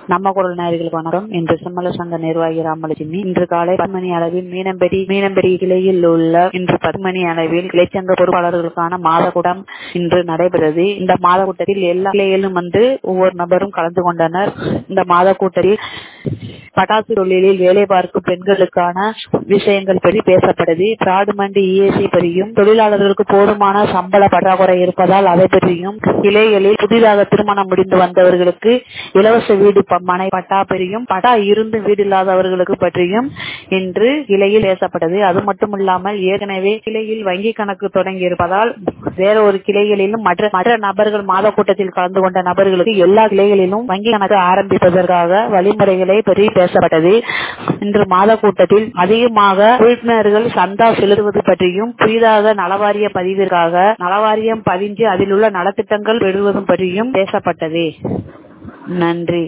நம்ம குரல் நேயர்களுக்கு வணக்கம். இன்று செம்மல சங்க நிர்வாகி ராமலட்சுமி. இன்று காலை 10 மணி அளவில் மீனம்பெரி கிளையில் உள்ள இன்று 10 மணி அளவில் கிளைச்சங்க பொறுப்பாளர்களுக்கான மாத கூட்டம் இன்று நடைபெறுகிறது. இந்த மாத கூட்டத்தில் எல்லா கிளையிலும் ஒவ்வொரு நபரும் கலந்து கொண்டனர். இந்த மாத கூட்டத்தில் பட்டாசு தொழிலில் வேலை பார்க்கும் பெண்களுக்கான விஷயங்கள் பற்றி பேசப்பட்டது. பிராடுமண்டி இஎஸ்சி பற்றியும், தொழிலாளர்களுக்கு போதுமான சம்பள பற்றாக்குறை இருப்பதால் அதை பற்றியும், கிளைகளில் புதிதாக திருமணம் முடிந்து வந்தவர்களுக்கு இலவச வீடு மனை பட்டா பற்றியும், பட்டா இருந்து வீடு இல்லாதவர்களுக்கு பற்றியும் இன்று கிளையில் பேசப்பட்டது. அது மட்டுமில்லாமல் ஏற்கனவே கிளையில் வங்கி கணக்கு தொடங்கி இருப்பதால் வேற ஒரு கிளைகளிலும் மற்ற நபர்கள் மாத கூட்டத்தில் கலந்து கொண்ட நபர்களுக்கு எல்லா கிளைகளிலும் வங்கி கணக்கு ஆரம்பிப்பதற்காக வழிமுறைகளை பற்றி பேசப்பட்டது. இன்று மாத கூட்டத்தில் அதிகமாக உறுப்பினர்கள் சந்தா செலுத்துவது பற்றியும், புதிதாக நலவாரிய பதிவிற்காக நலவாரியம் பதிஞ்சு அதில் உள்ள நலத்திட்டங்கள் பெறுவதும் பற்றியும் பேசப்பட்டது. நன்றி.